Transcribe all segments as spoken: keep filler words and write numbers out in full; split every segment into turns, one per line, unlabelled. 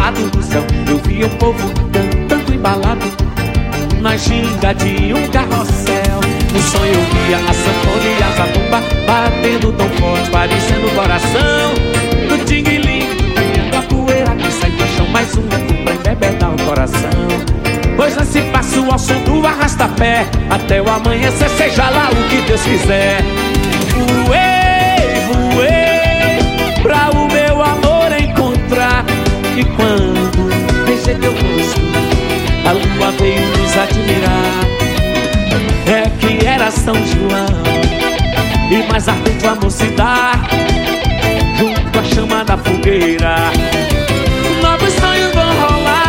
lado do céu eu via o povo cantando embalado na ginga de um carrossel. No sonho eu via a sanfona e a zabumba batendo tão forte, parecendo o coração do tinguilim. A poeira que sai do chão, mais um pra embebedar o coração. Pois não se passa ao som do arrasta-pé, até o amanhecer, seja lá o que Deus quiser. Voei, voei, pra o meu amor encontrar. E quando beijei teu rosto, a lua veio nos admirar. É que era São João, e mais ardente o amor se dá junto à chama da fogueira. Novos sonhos vão rolar.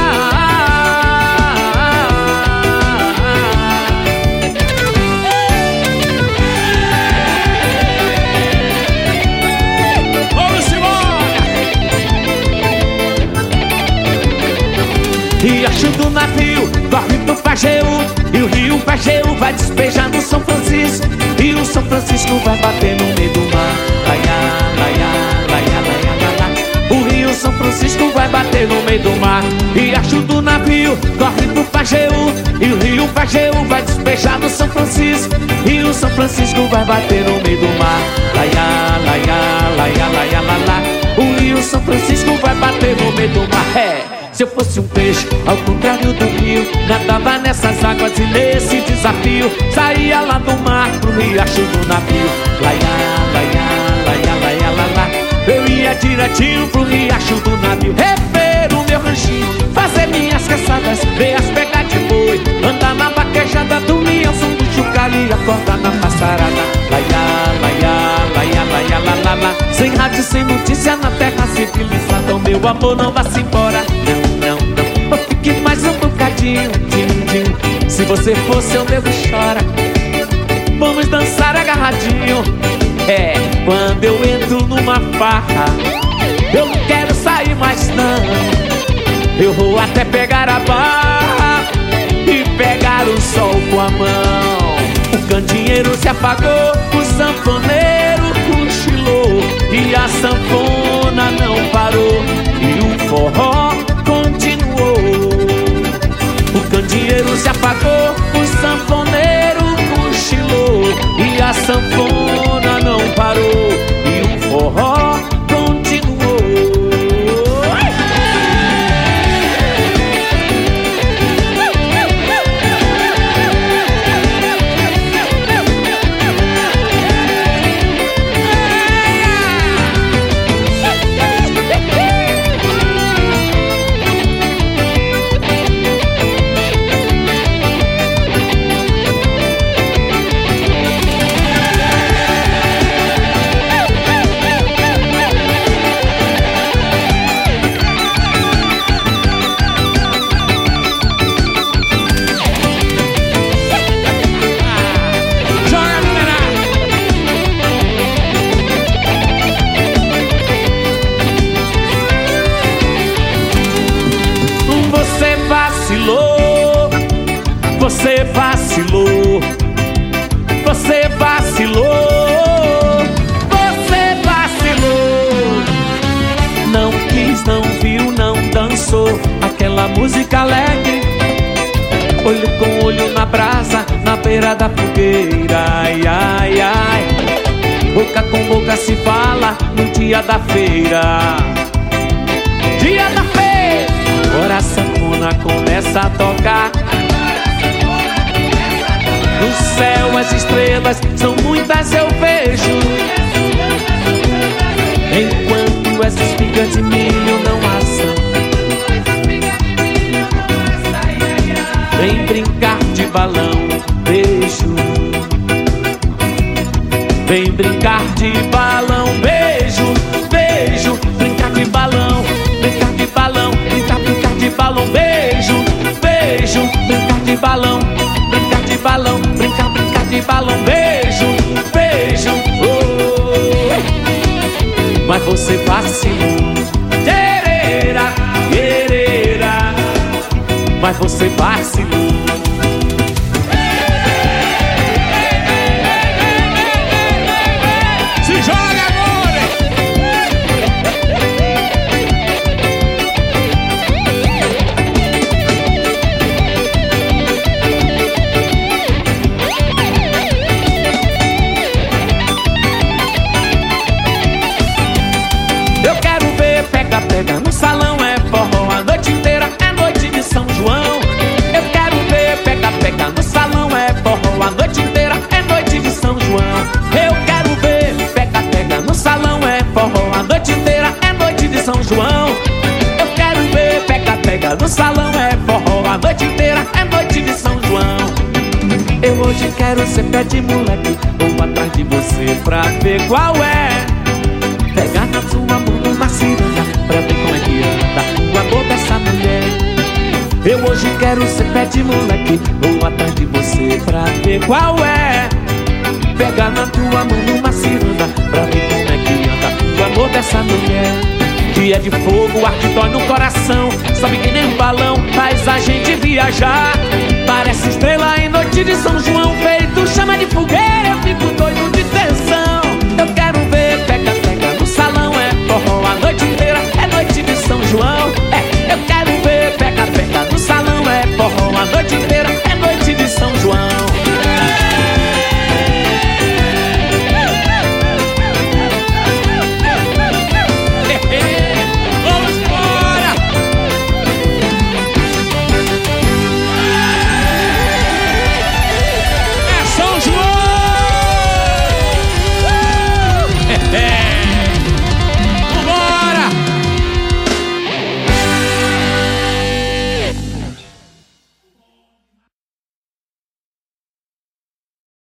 Riacho do navio, corre pro Pajeú, e o rio Pajeú vai despejar no São Francisco, e o São Francisco vai bater no meio do mar. Laiá, laiá, laiá, laiá, laiá. O rio São Francisco vai bater no meio do mar. Riacho do navio, corre pro Pajeú, e o rio Pajeú vai despejar no São Francisco, e o São Francisco vai bater no meio do mar. Laiá, laiá, laiá, laiá, laiá. O rio São Francisco vai bater no meio do mar. É. Se eu fosse um peixe, ao contrário do rio, nadava nessas águas e nesse desafio saía lá do mar pro riacho do navio. Laiá, laiá, laiá, laiá, laiá. Eu ia direitinho pro riacho do navio, rever o meu ranchinho, fazer minhas caçadas, ver as pegas de boi, andar na vaquejada, dormir ao som do chocalho e acordar na passarada. Laiá, laiá, laiá, laiá, laiá, laiá. Sem rádio, sem notícia, na terra civilizada, o meu amor não vá-se embora. Não, não, não, fique mais um bocadinho, tim, tim. Se você for seu nego chora, vamos dançar agarradinho. É, quando eu entro numa farra, eu não quero sair mais não. Eu vou até pegar a barra e pegar o sol com a mão. O candeeiro se apagou, o sanfoneiro cochilou, e a sanfona não parou, e o forró continuou. O candeeiro se apagou, o sanfoneiro cochilou, e a sanfona não parou, e o forró continuou. Você vacilou, você vacilou, você vacilou. Não quis, não viu, não dançou aquela música alegre. Olho com olho na brasa, na beira da fogueira. Ai, ai, ai. Boca com boca se fala no dia da feira. Dia da feira. Agora a sanfona começa a tocar. No céu as estrelas são muitas, eu vejo, enquanto as espigas de milho não assam. Vem brincar de balão, beijo. Vem brincar de balão, beijo, beijo. Brincar de balão, brincar de balão, brincar, brincar de balão, beijo, beijo. Brincar de balão, brincar de balão, brincar, brincar de balão, beijo, beijo. Oh. Mas você vacilou, quererá, quererá. Mas você vacilou. Se joga agora! Chega no salão, é forró a noite inteira, é noite de São João. Eu hoje quero ser pé de moleque, vou atrás de você pra ver qual é. Pegar na sua mão numa ciranda, pra ver como é que anda o amor dessa mulher. Eu hoje quero ser pé de moleque, vou atrás de você pra ver qual é. Pegar na tua mão numa ciranda, pra ver como é que anda o amor dessa mulher. Que é de fogo, ar que dói no coração, sobe que nem um balão, faz a gente viajar. Parece estrela em noite de São João, feito chama de fogueira, eu fico doido de tensão. Eu quero